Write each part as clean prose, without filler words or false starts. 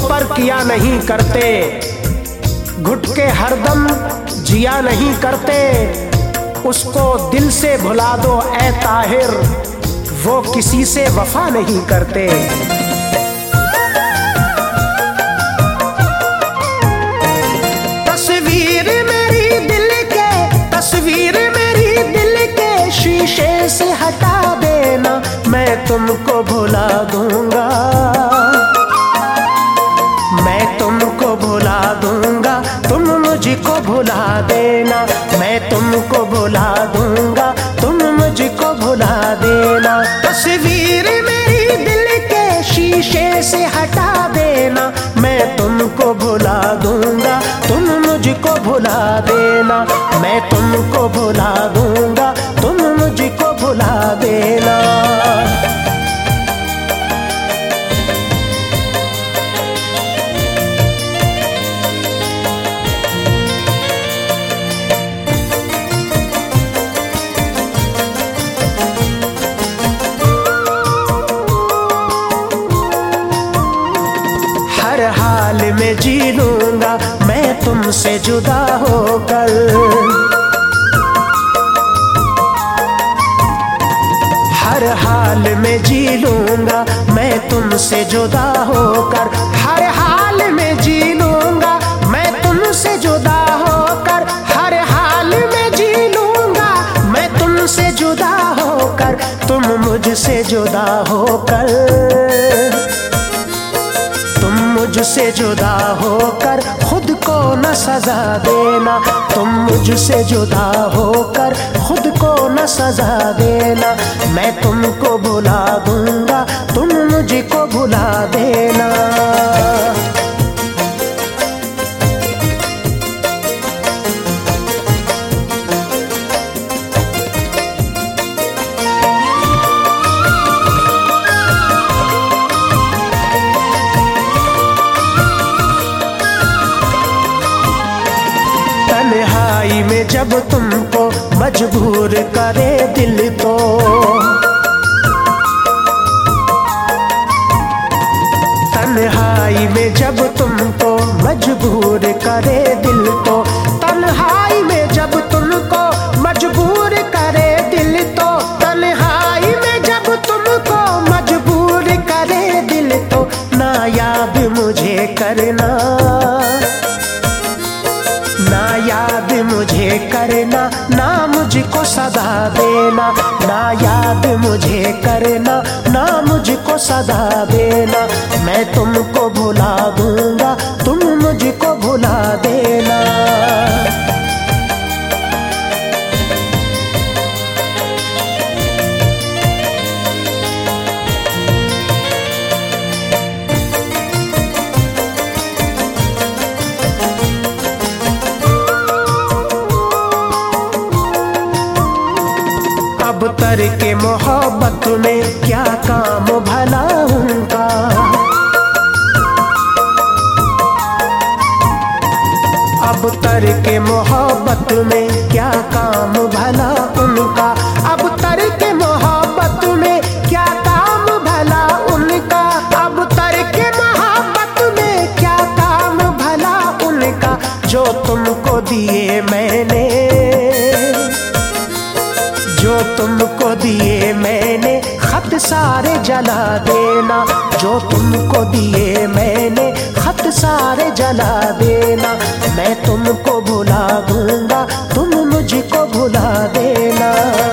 पर किया नहीं करते, घुट के हरदम जिया नहीं करते। उसको दिल से भुला दो ऐ ताहिर, वो किसी से वफा नहीं करते। तस्वीर मेरी दिल के शीशे से हटा देना, मैं तुमको भुला दूंगा, मैं तुमको भुला दूंगा, तुम मुझको भुला देना, मैं तुमको भुला दूंगा, तुम मुझको भुला देना। तस्वीर मेरी दिल के शीशे से हटा देना, मैं तुमको भुला दूंगा, तुम मुझको भुला देना, मैं तुमको भुला दूंगा, तुम मुझको भुला देना। हर हाल में जी लूंगा मैं तुमसे जुदा होकर, हर हाल में जी लूंगा मैं तुमसे जुदा होकर, हर हाल में जी लूंगा मैं तुमसे जुदा होकर, हर हाल में जी लूंगा मैं तुमसे जुदा होकर। तुम मुझसे जुदा होकर, तुम मुझसे जुदा होकर खुद को न सजा देना, तुम मुझसे जुदा होकर खुद को न सजा देना। मैं तुमको भुला दूंगा, तुम मुझको भुला देना। तन्हाई में जब तुमको मजबूर करे दिल तो, तन्हाई में जब तुमको मजबूर करे दिल तो, तन्हाई में जब तुमको मजबूर करे दिल तो, तन्हाई में जब तुमको मजबूर करे दिल तो, ना याद मुझे करना, ना याद मुझे करना, ना मुझको सदा देना, ना याद मुझे करना, ना मुझको सदा देना। मैं तुमको भुला दूंगा, तुम मुझको भुला देना। अब तरके मोहब्बत में क्या काम भला उनका, अब तरके मोहब्बत में क्या काम भला उनका, अब तरके मोहब्बत में क्या काम भला उनका, अब तरके मोहब्बत में क्या काम भला उनका। जो तुमको दिए मैंने, जो तुमको दिए मैंने खत सारे जला देना, जो तुमको दिए मैंने खत सारे जला देना। मैं तुमको भुला दूंगा, तुम मुझको भुला देना।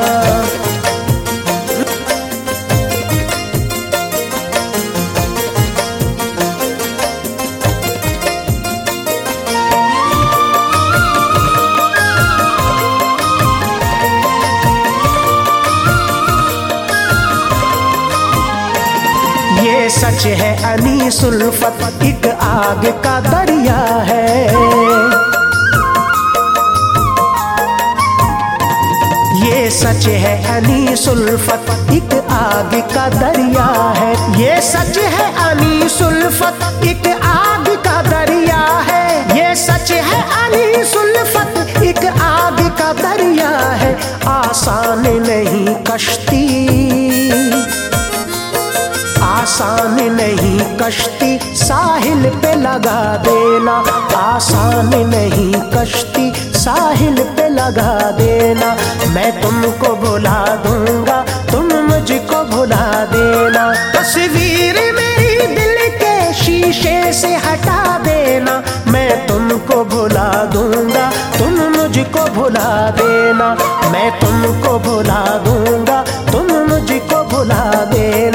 ये सच है अनीस उल्फत एक आग का दरिया है, ये सच है अनीस उल्फत एक आग का दरिया है, ये सच है अनीस उल्फत एक आग का दरिया है, ये सच है अनीस उल्फत एक आग का दरिया है। आसान नहीं कश्ती, आसान नहीं कश्ती साहिल पे लगा देना, आसान नहीं कश्ती साहिल पे लगा देना। मैं तुमको भुला दूंगा, तुम मुझको भुला देना। तस्वीर मेरी दिल के शीशे से हटा देना, मैं तुमको भुला दूंगा, तुम मुझको भुला देना। मैं तुमको भुला दूंगा, तुम मुझको भुला देना।